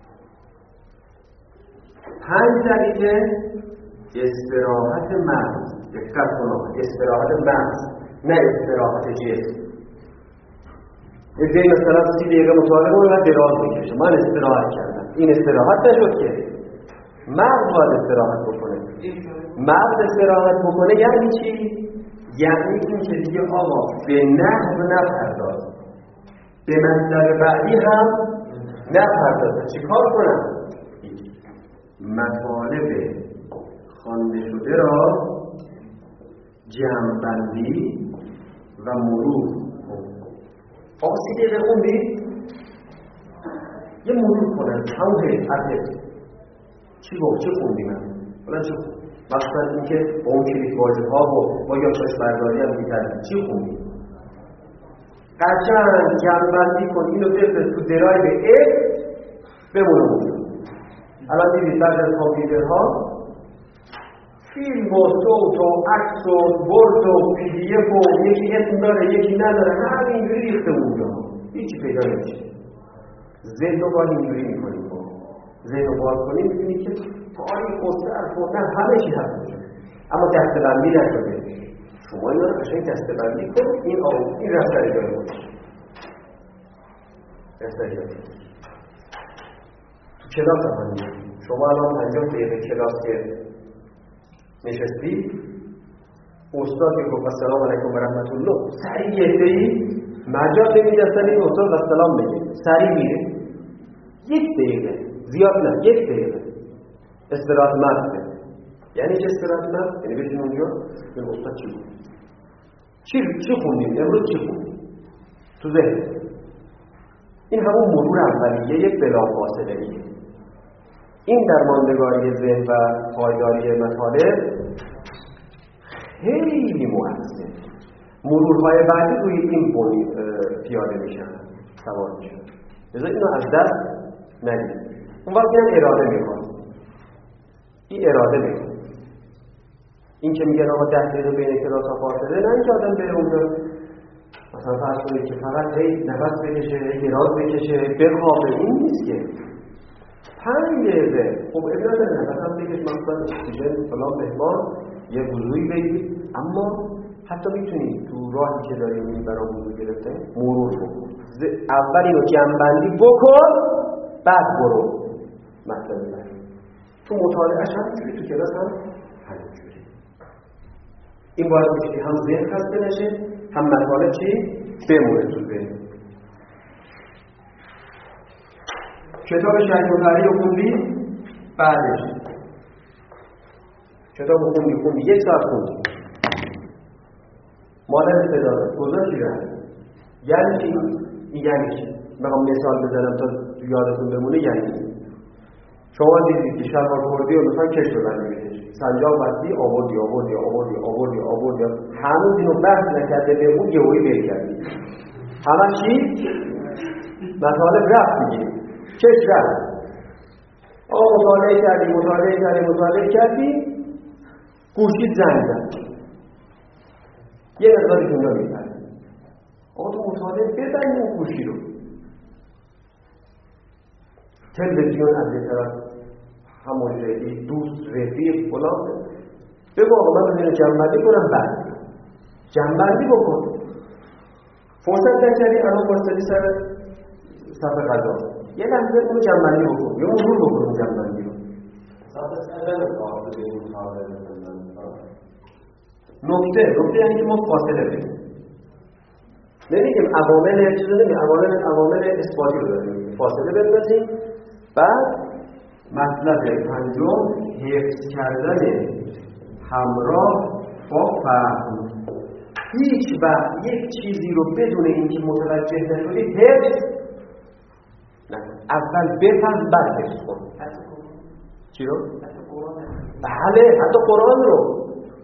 5 دقیقه استراحت مغز دقت کنید استراحت مغز نه استراحت جسم یه مثلا 30 دقیقه مطالعه رو من دراز میکشه من استراحت کردم این استراحت نشد که مغز باید استراحت بکنه مغز استراحت بکنه یعنی چی؟ یعنی این که دیگه آقا به نحو نپرداز به مطلب بعدی هم نپرداز چی کار کنم؟ مطالب خوانده شده را جمع‌بندی و مرور آقا 30 دقیقه خوندی؟ یه مرور کنم همون حیث چی گفت؟ چه خوندی من؟ بلند چه خوند؟ مثلا اینکه با اون کلیک واژه ها و با یادداشت برداری هم می‌کردی چی خوندی؟ قشنگ جمع‌بندی کن اینو بفرست تو درایو اف بمونه اونجا الان دیدید بعد از کامپیوترها فیلم و صوت و عکس و ورد و پی دی اف و یکی اسم داره یکی نداره همینجوری ریخته اونجا هیچی پیدا نمیشه ذهن رو باید اینجوری میکنیم ذهن رو باید کنیم میبینید که تاریخ و صرف و همه چی هست اما دسته‌بندی نشده شما این رو قشنگ دسته‌بندی کن این رفتر جای بود رفتر جای تو کلاس هم شما الان 50 دقیقه کلاس که نشستی استاد که گفت السلام علیکم و رحمت الله سریع گهده‌ای مجال نمیده اصلا این استاد و سلام بگه سریع میره 1 دقیقه زیاد نه 1 دقیقه استراحت مغز یعنی چه استراحت مغز؟ یعنی بشین اونجا این استاد چی بود؟ چی خوندیم؟ امروز چی خوندیم؟ تو ذهن این همون مرور اولیه بلافاصله ایه این درماندگاری ذهن و پایداری مطالب خیلی مؤثر مرورهای بعدی روی این بنی پیاده میشن سوار میشن لذا اینو از دست ندید اون وقت این اراده میکن این اراده میکن این که میگن آقا 10 دقیقه بین کلاس ها فاصله نه اینکه آدم بره اونجا مثلا فرض کنید که فقط نفس بکشه دراز بکشه بخوابه این نیست که 5 دقیقه خب ابراز نفس هم بکش مثلا اکسیژن فلان مهمان یه وضوعی بگیر اما حتی میتونید تو راهی که داریم برای وضوع گرفتن مرور بکن اول اینو جمع‌بندی بکن بعد برو مثلا تو مطالعه‌اش هم تو کلاس هم همینجوری این باید بشه که هم ذهن خسته نشه هم مطالب چی؟ بمونه تو ذهن کتاب شرح مطالعه رو خوندی بعدش کتاب رو خوندی 1 ساعت خوندی مادر استعداده گذاشتی رفت یعنی چی؟ این یعنی چی؟ میخوام مثال بزنم تا یادتون بمونه یعنی شما دیدید که شلوار کردی و مثلا کش ببندی بهش، سنجاق بستی آوردی هنوز اینو بحث نکرده به اون یهویی بیر کردی، همه چی؟ مطالب رفت میگیری، کش رفت. مطالعه کردی گوشید زنگ زد، یه مقداری دنیا میپرد. تو مطالعه بزنی اون گوشی رو. تلویزیون از یه طرف، همون ردی، دوست، رفیق، فلان، بگو آقا من بزنه جنبندی کنم، بعد جنبندی بکن. فرصت نکردی الان فرصتی سر صفحه غذا، یه لحظه اونو جنبندی بکن، یه مرور بکن اون جنبندی رو. نکته یعنی که ما فاصله بدیم. نمیگیم عوامل چیزو نمیگیم، عوامل اثباتی رو داریم، فاصله بندازیم. بعد مطلب پنجم حفظ کردن همراه با فهم. هیچ وقت یک چیزی رو بدون اینکه متوجه نشدی حفظ نکن. اول بفهم بعد حفظ کن. چی رو؟ بله، حتی قرآن رو.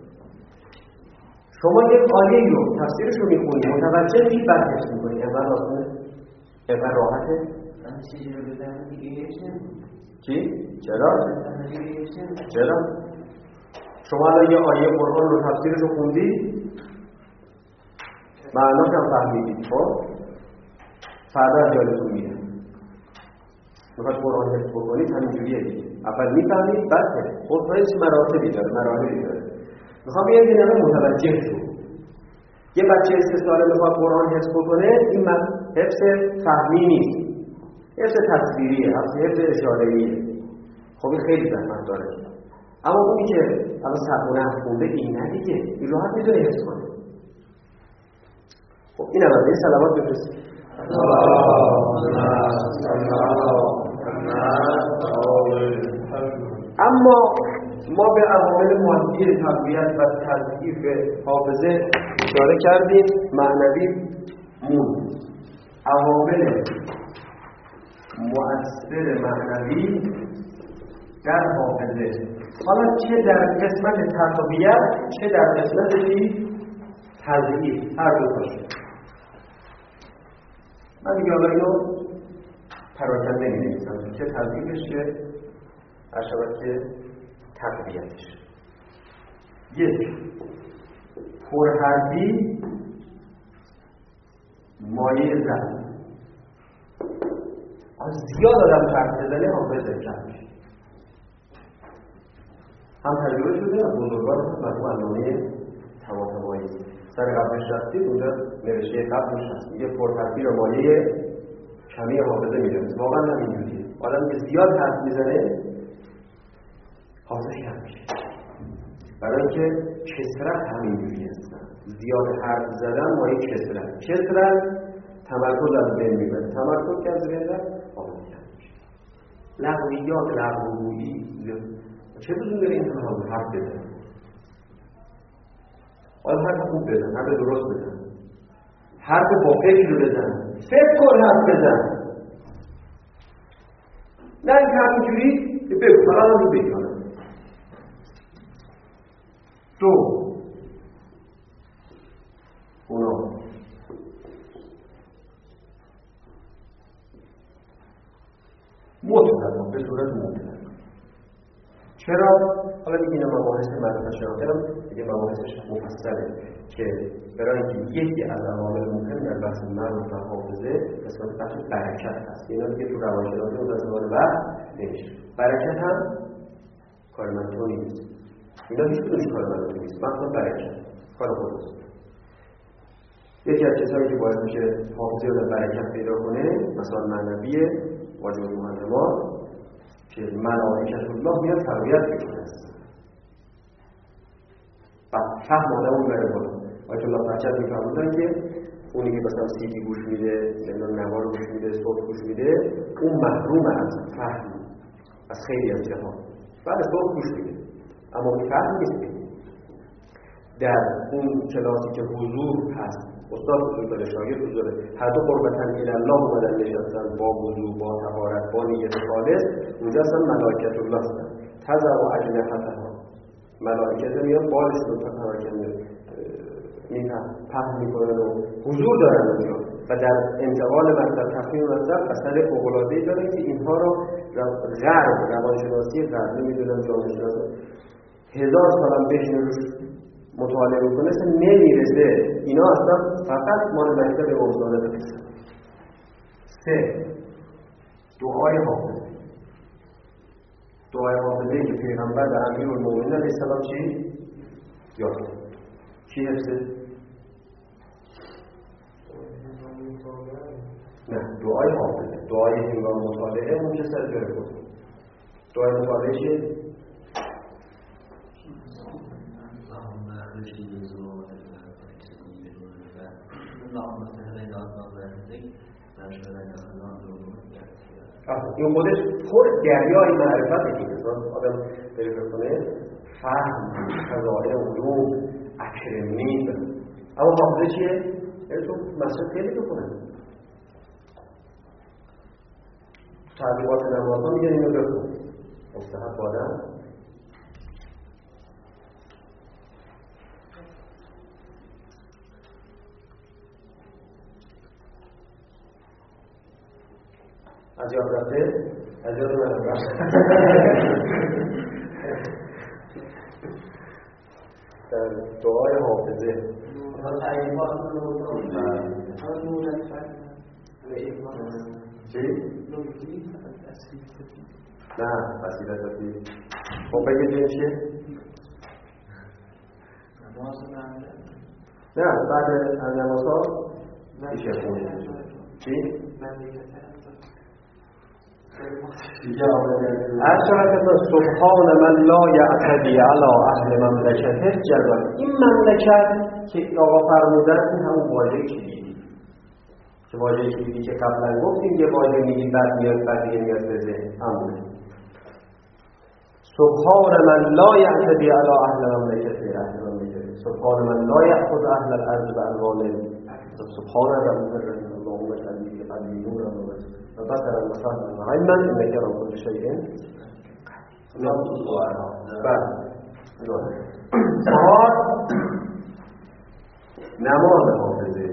شما یک آیه رو تفسیرش رو میخونی، متوجه میشی، بعد حفظ میکنی. اول آسانه، اول راحته. چیزی رو بدن دیگه حفظ نمیکنی. چی؟ چرا؟ شما الان یه آیه قرآن رو تفسیرش رو خوندی، معناش هم فهمیدید، خب فردا از یادتون میره. میخواد قرآن حفظ بکنید همینجوریه دیگه، اول میفهمید بعد حفظ. خب هیچ مراتبی داره، مراحلی داره. میخوام یه دینه متوجه شو. یه بچه 3 ساله میخواد قرآن حفظ بکنه، این حفظ فهمی نیست، حفظ تصویریه، حفظ اشاره‌ایه. خب این خیلی زحمت داره. اما اونی که الان سرخونه خونده این نه دیگه، این راحت میتونه حفظ کنه. خب این الان این صلوات بفرستید. اما ما به عوامل مادی تقویت و تضعیف حافظه اشاره کردیم، معنوی مون. عوامل مؤثر معنوی در حافظه، حالا چه در قسمت تقویت چه در قسمت تضعیف، هر دو تاش. من دیگه حالا اینو پراکنده می‌نویسم، چه تضعیفش چه اشباهت که تقویتش. 1. پرحرفی مایه ضعف. زیاد آدم حرف بزنه حافظه کم میشه. هم تجربه شده از بزرگان مجموع علامه طباطبایی سر قبلش رفتید، اونجا نوشته قبلش هست، میگه پرحرفی رو مایه کمی حافظه میدونست. واقعا همینجوریه، آدم که زیاد حرف میزنه حافظه کم میشه. برای اینکه کثرت همینجوری هستن، زیاد حرف زدن مایه کثرت تمرکز از بین میبره، تمرکز که از بین رفت حافظه کم میشه. لغویی چه لزومی داره این همه حرف بزن؟ آیا حرف خوب بزن، حرف درست بزن، حرف با فکر رو بزن، فکر کن حرف بزن، نه این همینجوری بگو فلان رو بگو. 2. اونا مطلقا به صورت مطلق. چرا؟ حالا میگیم مباحث معرفت شاغلم دیگه مباحثش مفصله که برای اینکه یکی از عوامل مهم در بحث معرفت و حافظه قسمت بحث برکت هست. اینا دیگه تو روانشناسی متأسفانه وقت نمیشه. برکت هم کار من تو نیست. اینا هیچ کدومش کار من تو نیست. مثلا برکت کار خودت. یکی از چیزهایی که باعث میشه حافظه و برکت پیدا کنه مثلا معنویه، واجب المعلمات که ملائکت الله میاد تربیت میکنه و فهم آدم اون بره بالا. آیت الله بچت میفرمودن که اونی که مثلا سیدی گوش میده، نما رو گوش میده، صوت گوش میده، اون محروم از فهم از خیلی از جهان. بعد صوت گوش میده اما اون فهم نیست. در اون کلاسی که حضور هست استاد حضور داره، شاگرد حضور داره، هر دو قربتن الله اومدن نشستن با وضو، با طهارت، با نیت خالص. اونجا اصلا ملائکت الله هستن. تضع اجنحتها، ملائکت میاد بالش رو پهن میکنن و حضور دارن اونجا و در انتقال مطلب تفهیم مطلب اثر فوق‌العاده‌ای داره که اینها رو غرب، روانشناسی غرب، نمیدونم جامعه شناسی 1000 سالم بهشون روش مطالعه میکنه نمیرسه. اینا اصلا فقط مال مکتب امام صادق هستن. 3 دعای حافظه. دعای حافظه که پیغمبر و امیرالمومنین علیه السلام چی؟ یاد چی حفظه؟ نه، دعای حافظه، دعای هنگام مطالعه اون چه سر جای خود. دعای مطالعه چیه؟ این خودش پر دریای معرفت این انسان آدم بره بکنه فهم، فضائل علوم، اکرمی. اما حافظه چیه؟ یعنی تو مسجد خیلی بکنه تعلیقات نمازها میگن اینو بکن مستحب آدم. از یاد رفته؟ از یاد من رفته. در دعای حافظه چی؟ نه وسیلتی. خب بگید چیه؟ نه بعد نمازها میشه خونید چی؟ سبحان من لا یعتدی علی اهل مملکته جزا. این مملکت که آقا فرمودن این همون واژه کلیدی که واژه کلیدی که قبلا گفتیم یه واژه میگی بعد میاد بعد دیگه میاد به ذهن همونه. سبحان من لا یعتدی علی اهل مملکته، اهل مملکته. سبحان من لا یأخذ اهل الارض بألوانهم. سبحان ربی اللهم اجعل لي قلبی نورا وبصرا وفهما وعلما انك على كل شيء نماز حافظه.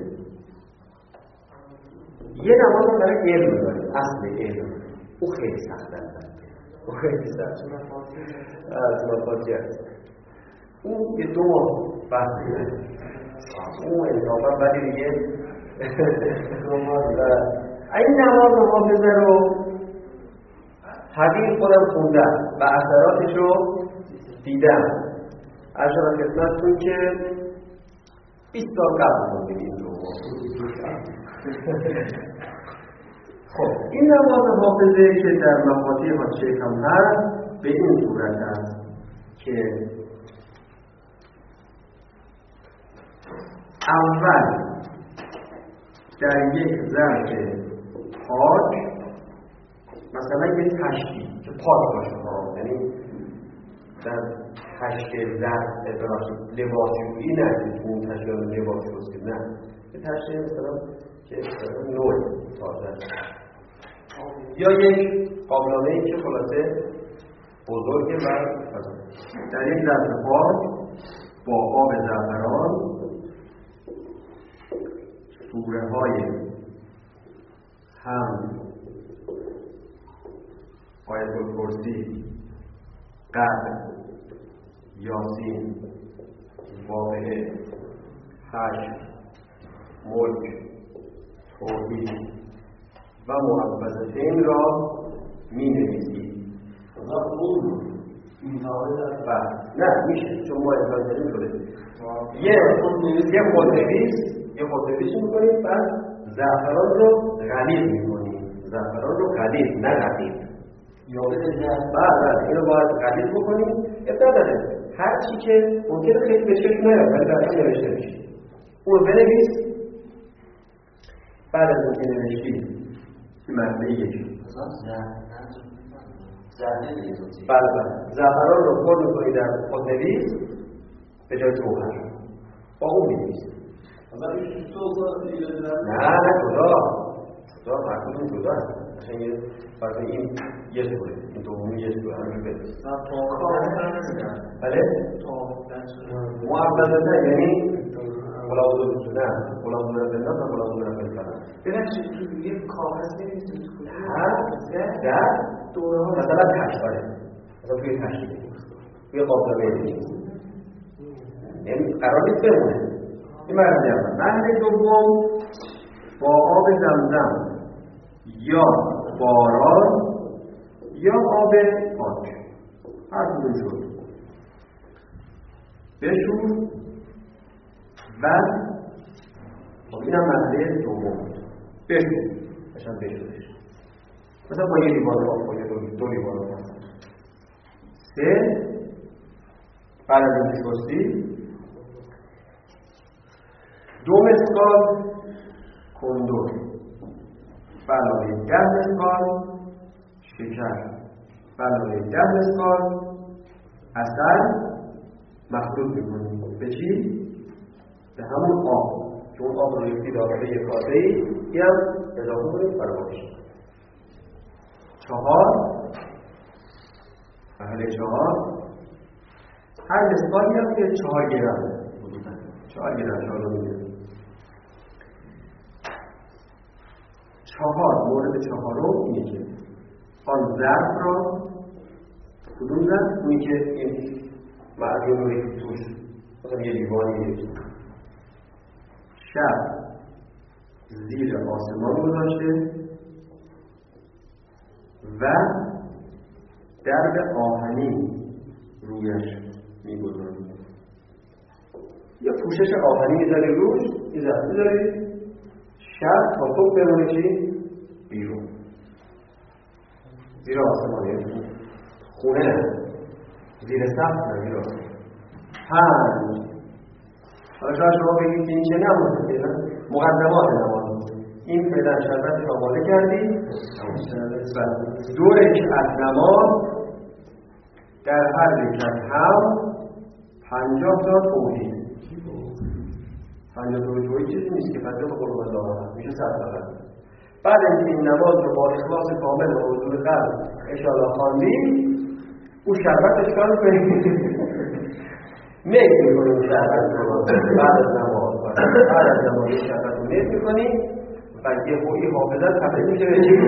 یه نماز رو برای علم داریم، اصل علم او خیلی سخت است، او خیلی سخت از مفاتیح او یه 2 ماه بحثه او انتابه ولی دیگه 2 ماه این نماز حافظه رو حقیق خودم خوندم و اثراتش رو دیدم. اشاره خدمتتون که 20 سال قبل خوندیم این رو. خب این نماز حافظه که در مفاتیح حاشیه هم هست به این صورت است که اول در یک ظرف پاک مثلا یه تشتی که پاک باشه، یعنی در تشتی ظرف لباسشویی نه که اون تشتی لباس شویی نه، یه تشتی مثلا که نوع تازه یا یک قابلمه‌ای که خلاصه بزرگه و در یک ظرف پاک با آب زعفران سوره های هم آیت الکرسی، قدر، یاسین، واقعه، حشر، ملک، توحید و معوذتین را می نویسید. نه میشه چون ما امکان داریم کنیم یه خودنویس میکنیم بعد زعفران رو غلیظ میکنیم، زعفران رو غلیظ نه رقیق. بعد اینو باید غلیظ بکنیم. ابتدا داره هر چی که ممکنه خیلی به چشم نیاد ولی در نوشته میشه اون رو بنویس. بعد از اینکه نوشتی که مرحله یکی زعفران رو پر میکنی در خودنویس به جای جوهر با اون می‌نویسی. نه جدا فرقتون جدا هست. قشنگ یه فرق این یه طوره، این دومی یه طوره، همین بدست بله؟ معبدته یعنی غلام نه غلام بنداز و غلام بنداز ببخشید تو یه کاغذ نمی‌تونید در دوره ها مثلا تشباره مثلا توی تشبیه توی قابلمه نیست یعنی قرار نیست بمونه. این مرحله دوم با آب زمزم یا باران یا آب پاک هر کدوم شد بشور و اینم مرحله دوم بشور بشن بشورش مثلا با یه لیوان آب با یه دو لیوان آب 3 بعد از اینکه شستی 2 مسکال کندور علاوه 10 مسکال شکر علاوه 10 مسکال عسل مخلوط می‌کنیم به چی؟ به همون آب که اون آب رو ریختی داخل یک کاسه‌ای این هم اضافه کنیم برای 4 مرحله 4 هر مسکالی هم که 4 گرم 4 گرم 4 میلیون 4 مورد 4 اینه که آن ظرف را کدوم ظرف؟ اونی که این معدن رو ریختی توش مثلا یه لیوانی شب زیر آسمان گذاشته و درب آهنی رویش می‌گذارید. یا پوشش آهنی می‌ذاری روش می‌ذاری شب تا صبح بمونه چی؟ بیرون زیر آسمان خونه زیر سقف نمیره 5 حالا شاید شما بگید که این چه نمازه مقدمات نماز این فعلا شربت را آماده کردی 2 رکعت نماز در هر رکعت هم 50 تا توحید 50 تا توحید چیزی نیست که 50 تا قرآن الله میشه 100 تا بعد اینکه این نماز رو با اخلاص کامل و حضور قلب انشاءالله خواندیم اون شربت اشکال کنیم میک میکنیم شربت رو بعد از نماز بعد از نماز شربت رو میک میکنیم و یه خویی حافظت تبدیل میشه به چی؟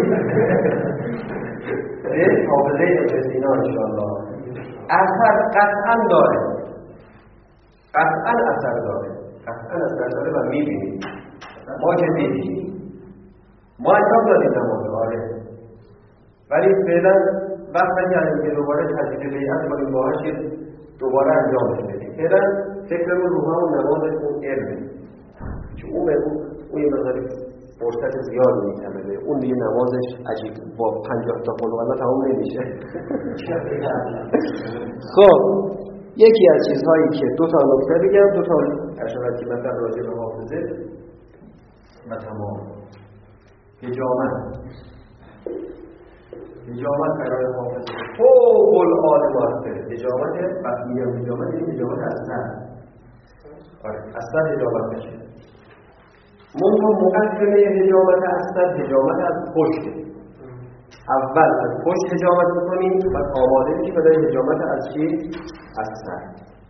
به حافظه ابن انشاءالله اثر قطعا داره قطعا اثر داره و میبینیم ما که دیدیم ما انجام دادیم نماز آره ولی فعلا وقت نکردیم که دوباره تجربه بیعت کنیم باهاش دوباره انجامش بدیم فعلا فکرمون رو همون نماز اون علمه که اون یه مقداری فرصت زیاد میکنه اون دیگه نمازش عجیب با 50 تا قول و الله تمام نمیشه. خب یکی از چیزهایی که 2 تا نکته بگم 2 تا اشاره که مثلا راجع به حافظه و تمام حجامت برای حافظه فوق العاده حجامت وقتی میگم حجامت این حجامت اثر حجامت بشه منطقه مقدمه حجامت اثر حجامت از پشت اول از پشت حجامت میکنیم و آماده میشیم برای حجامت از چی؟ اثر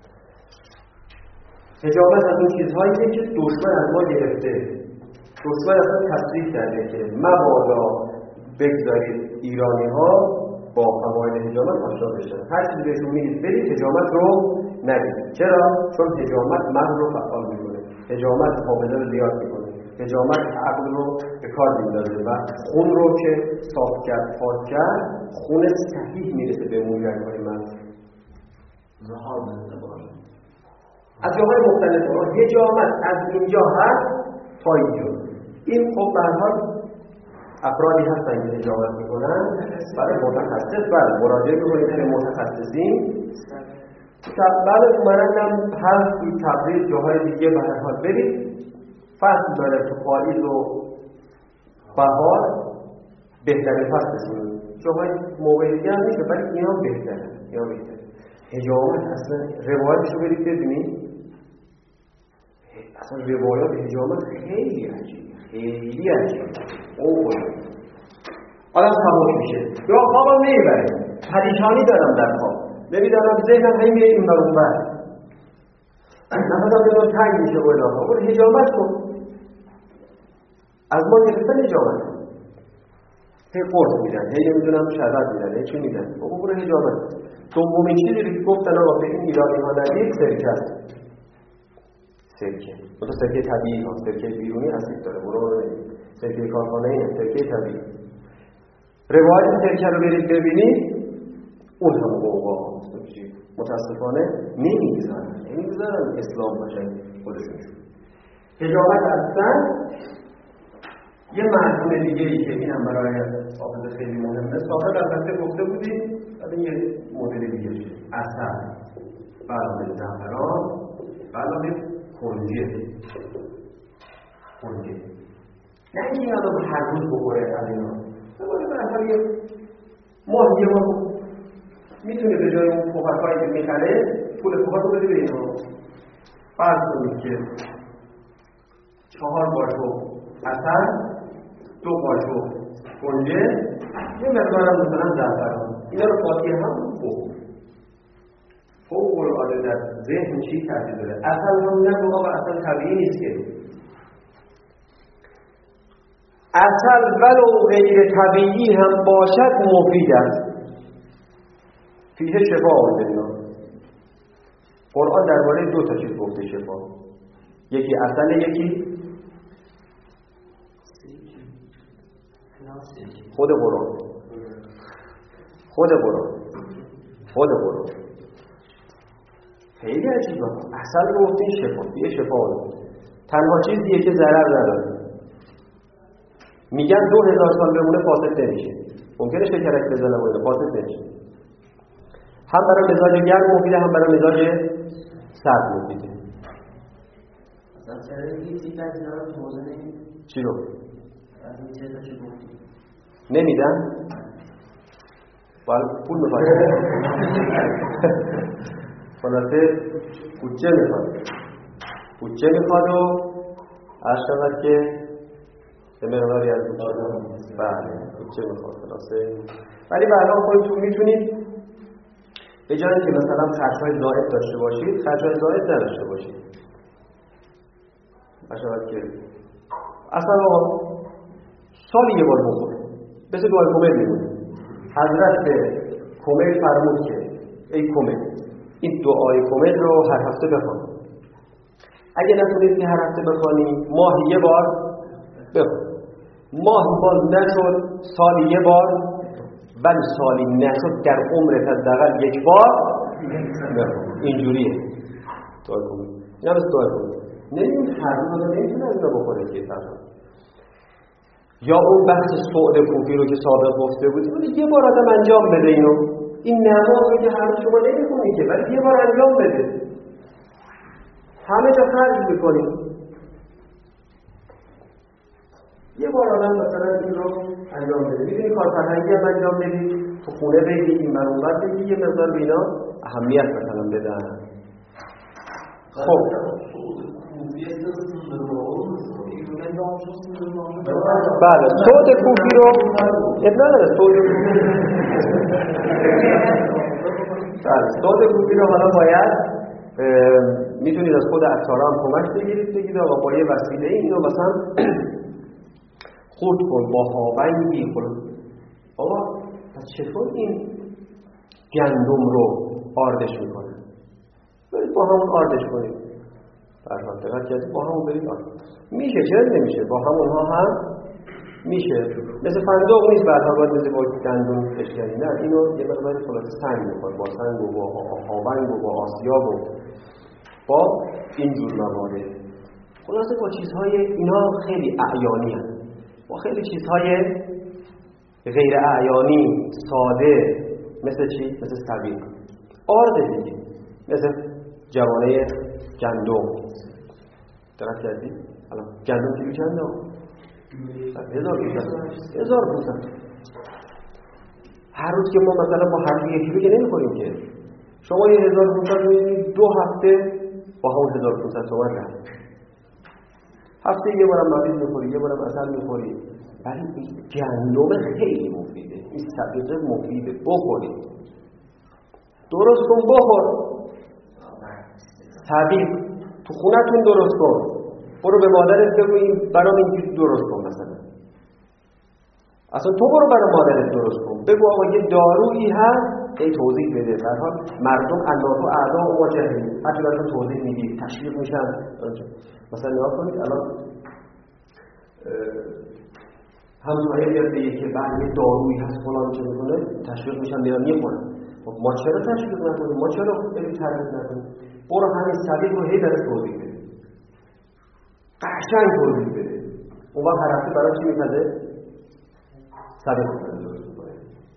حجامت از اون چیزهاییه که دشمن از ما گرفته دشمن اصلا تصریح کرده که مبادا بگذارید ایرانی ها با قواعد حجامت آشنا بشن هر چیزی بهشون میگید برید حجامت رو نگید چرا؟ چون حجامت مغز رو فعال میکنه حجامت حافظه رو زیاد میکنه حجامت عقل رو به کار میندازه و خون رو که صاف کرد پاک کرد خون صحیح میرسه به موجودهای مغز از جاهای مختلف حجامت از اینجا هست تا اینجا این خب به هر حال افرادی هستن که حجامت میکنن برای متخصص مراجعه بکنید به متخصصین بعد اومدن هست توی تبریز جاهای دیگه به هر حال برید فصل داره تو پاییز و بهار بهترین فصلشون جاهای موقعی دیگه هم میشه ولی اینا بهتره حجامت اصلا روایتشو برید ببینید اصلا روایات حجامت خیلی عجیبه، خیلی عجیبه. آدم خاموش میشه یا خوابم نمیبره، پریشانی دارم در خواب، نمیدارم ذهنم هی میره این برون بر، نفسم بدون تنگ میشه و الاخر. برو حجامت کن. از ما گرفتن حجامت کن، هی قرص میدن، هی نمیدونم شربت میدن، هی چی میدن. برو حجامت. دومین چیزی که گفتن آقا به این ایرانی ها ندید سرکه است. سرکه مثلا سرکه طبیعی ها، سرکه بیرونی اسید داره، برو نمید. سرکه کارخانه اینه، سرکه طبیعی. روایت سرکه رو برید ببینید، اون هم قوقا متاسفانه نمیگذارن اسلام باشه خودشون. حجامت هستن. یه مرحوم دیگه ای که اینم برای حافظه خیلی مهمه، صاحب البته گفته بودیم، ولی یه مدل دیگه شد. عسل، علاوه زعفران، علاوه کنجه. نه اینکه آدم هر روز بخوره از اینا. بخوره مثلا یه ماهیه ما میتونه به جای اون پفکایی که میخره پول پفک رو بده به اینا. فرض کنید که 4 قاشق عسل، 2 قاشق کنجه، یه مقدارم مثلا زعفران، اینا رو قاطی هم فوق العاده در ذهن چی تاثیر داره. عسل هم نه و عسل طبیعی نیست که. عسل ولو غیر طبیعی هم باشد مفید است. فیه شفا بدنا. قرآن درباره 2 تا چیز گفته شفا. یکی عسل، یکی خود قرآن. خیلی عجیبه. عسل رو گفتین شفا، فیه شفا بدنا. تنها چیزیه که ضرر نداره. میگن 2000 سال بمونه فاسد نمیشه. ممکنه شکرک بزنه و فاسد نمیشه. هم برای مزاج گرم مفیده، هم برای مزاج سرد مفیده. مثلا چرا این چیز از اینا رو توضیح نمیدن؟ چی رو؟ از این چیزا چی گفتیم؟ نمیدن؟ باید پول میخواد. خلاصه بودجه میخواد و عرض شود که به مقداری از بودجه میخواد. خلاصه ولی بعدا خودتون میتونید به جایی که مثلا خرج‌های زائد داشته باشید، خرج‌های زائد نداشته باشید. مثلا که اصلا سالی یه بار بخور، مثل دعای کمیل میمونه. حضرت کمیل فرمود که ای کمیل، این دعای کمیل رو هر هفته بخوان. اگه نتونید که هر هفته بخوانی، ماهی یه بار بخوان. ماهی باز نشد، سالی یه بار، ولی سالی نشد در عمرت حداقل 1 بار اینجوریه. دعای کمیل این هم دعای کمیل نمیم هر روز رو نمیتونه از اینا بخوره که فرصد. یا اون بحث سعود کوفی رو که سابق گفته بودیم، ولی یه بار آدم انجام بده اینو. این نماز رو که هر روز شما نمیخونید که، ولی یه بار انجام بده. همه جا خرج میکنید. یه بار آدم مثلا این رو انجام بده. میدونی کار فرهنگی هم انجام بدید، تو خونه بگید، این بر اون بر بگید، یه مقدار به اینا اهمیت مثلا بدن. خب بله صوت کوفی رو ابنا نداره. صوت کوفی رو حالا باید میتونید از خود عطارا هم کمک بگیرید آقا با یه وسیله اینو مثلا خورد کن با هاونگی خورد. آقا پس چطور این گندم رو آردش میکنه؟ برید با همون آردش کنید. برحال دقت کردید با همون برید آرد میشه. چرا نمیشه؟ با همونها هم میشه. مثل فندق نیست برحال باید مثل با گندم بشکنی. نه، اینو یه مقدار خلاصه سنگ میخواد، با سنگ و با هاونگ و با آسیاب و با اینجور موارد. خلاصه با چیزهای اینا خیلی اعیانی هست. با خیلی چیزهای غیر اعیانی ساده مثل چی؟ مثل سبیل آرد دیگه، مثل جوانه گندم. دقت کردید؟ الان گندم کیلو چنده؟ 1500. هر روز که ما مثلا با هر 1 کیلو که نمیخوریم که. شما 1500 می‌بینید 2 هفته با همون 1500 تومان رفت. هفته یه بارم ممیز میخوری، یه بارم عسل میخوری، ولی گندم خیلی مفیده، این سبزه مفیده، بخوری، درست کن بخور. طبیعی تو خونتون درست کن، برو به مادرت بگو این برام اینجوری درست کن مثلا. اصلا تو برو برای مادرت درست کن، بگو آقا یه دارویی هست، ای توضیح بده. در حال مردم الناس و اعداء و جهل، هرچی براتون توضیح میدید تشویق میشن. مثلا نگاه کنید الان همسایه بیاد بگه که بعد یه دارویی هست فلان چه میکنه، تشویق میشن میرن میخورن. ما چرا تشویق نکنیم؟ ما چرا بریم تربیت نکنیم؟ برو همین صدیق رو هی درست توضیح بده، قشنگ توضیح بده. اون وقت هر هفته برای چی میپده؟ صدیق رو درست میکنه.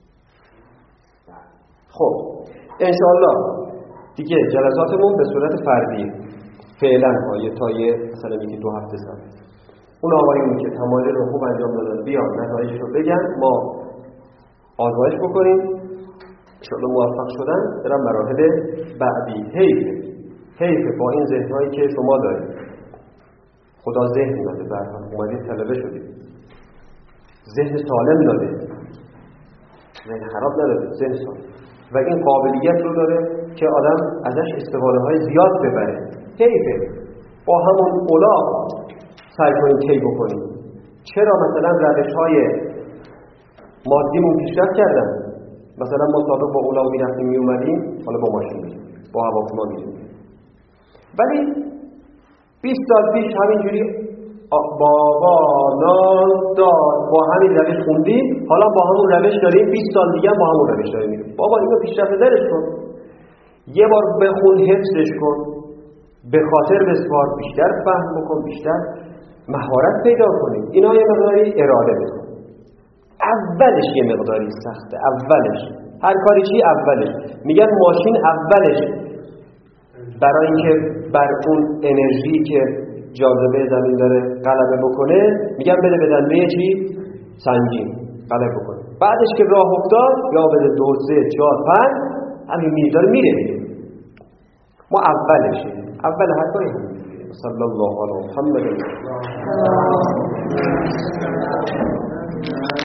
خب انشاءالله دیگه جلساتمون به صورت فردی فعلا تا یه مثلا یکی 2 هفته سال اون آقایونی که تمایل رو خوب انجام دادن بیان نتایج رو بگن، ما آزمایش بکنیم، انشاءالله موفق شدن برم مراحل بعدی. حیفه با این ذهنهایی که شما دارید. خدا ذهن داده، برها اومدید طلبه شدید، ذهن سالم داده، ذهن خراب نداده، ذهن سالم، و این قابلیت رو داره که آدم ازش استفاده های زیاد ببره. حیفه با همون اولا سعی کنیم طی بکنیم. چرا مثلا روش های مادیمون پیشرفت کردن؟ مثلا ما سابق با اولا میرفتیم میومدیم، حالا با ماشین میریم، با هواپیما میریم، ولی 20 سال پیش همینجوری بابا ناز داد با همین روش خوندیم، حالا با همون روش داریم 20 سال دیگه با همون روش داریم میریم. بابا اینو پیشرفت درش کن، یه بار بخون حفظش کن، به خاطر بسپار، بیشتر فهم بکن، بیشتر مهارت پیدا کنیم. اینا یه مقداری اراده بکن. اولش یه مقداری سخته، اولش هر کاری چی اولش. میگن ماشین اولش برای اینکه بر اون انرژی که جاذبه زمین داره غلبه بکنه، میگن بده به دنده چی؟ سنگین غلبه بکنه. بعدش که راه افتاد یا بده 2 3 4 5 همین میداره میره. ما اولشه، اول هر کاری همین. صلی الله علی محمد.